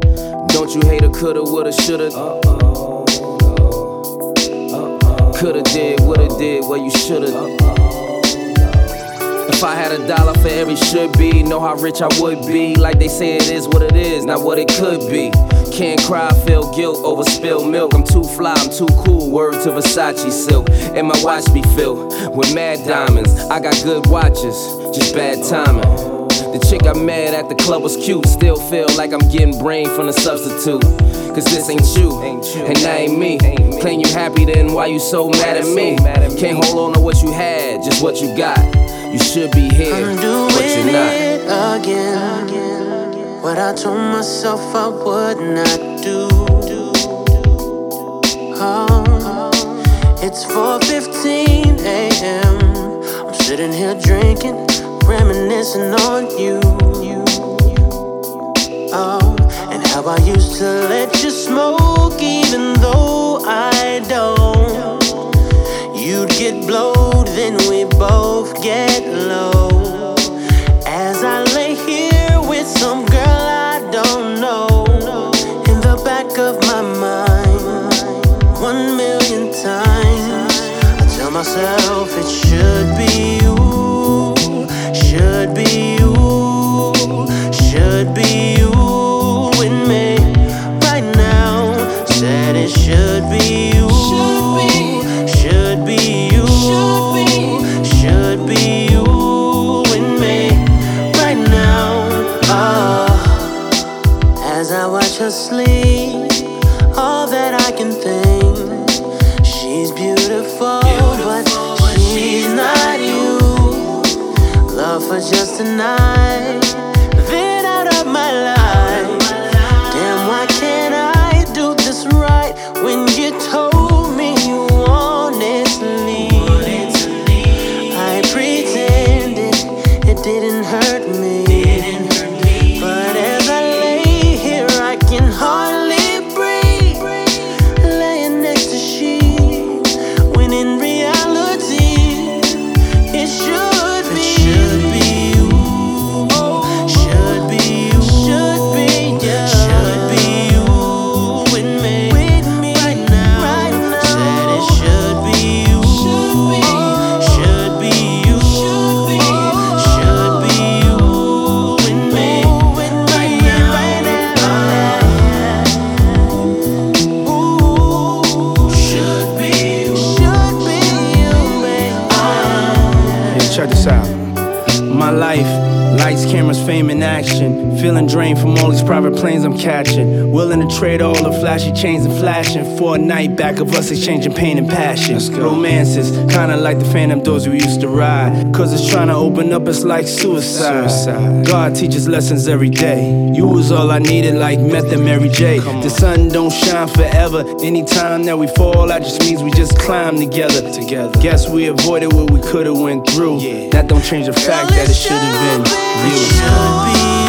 Don't you hate her, coulda, woulda, shoulda. Coulda did, woulda did, well you shoulda. If I had $1 for every should be, know how rich I would be. Like they say it is what it is, not what it could be. Can't cry, feel guilt over spilled milk. I'm too fly, I'm too cool, word to Versace silk. And my watch be filled with mad diamonds. I got good watches, just bad timing. The chick I met at the club was cute. Still feel like I'm getting brain from the substitute. Cause this ain't you, and that ain't me. Claim you happy, then why you so mad at me? Can't hold on to what you had, just what you got. You should be here, I'm but you're not. doing it again. What I told myself I would not do. Oh, it's 4:15 a.m. I'm sitting here drinking, reminiscing on you. Oh, and how I used to let you smoke even though I don't. You'd get blowed, then we both get low. As I lay here with some girl I don't know, in the back of my mind, 1,000,000 times I tell myself it should be you, should be you, should be you with me right now. Said it should be you, should be you, should be you with me right now. As I watch her sleep, all that I can think, she's beautiful, but she's not you. Love for just a night, then out of my life. Damn, why can't I do this right when you told me you wanted to leave? I pretended it didn't hurt me, but as I lay here I can hardly breathe, laying next to sheets, when in reality it should be you, should be you, should be you with me right now. Said it should be you, should be you, should be you with me right now. Should be you, baby. Hey, check this out. My life, lights, cameras, fame, and action. Feeling drained from all these private planes I'm catching. Willing to trade all the flashy chains and flashing for a night back of us exchanging pain and passion. Romances, kinda like the Phantom doors we used to ride. Cause it's trying to open up, it's like suicide. God teaches lessons every day. You was all I needed, like Meth and Mary J. The sun don't shine forever. Anytime that we fall, that just means we just climb together. Guess we avoided what we could've went through. That don't change the fact that it should've been you. Should be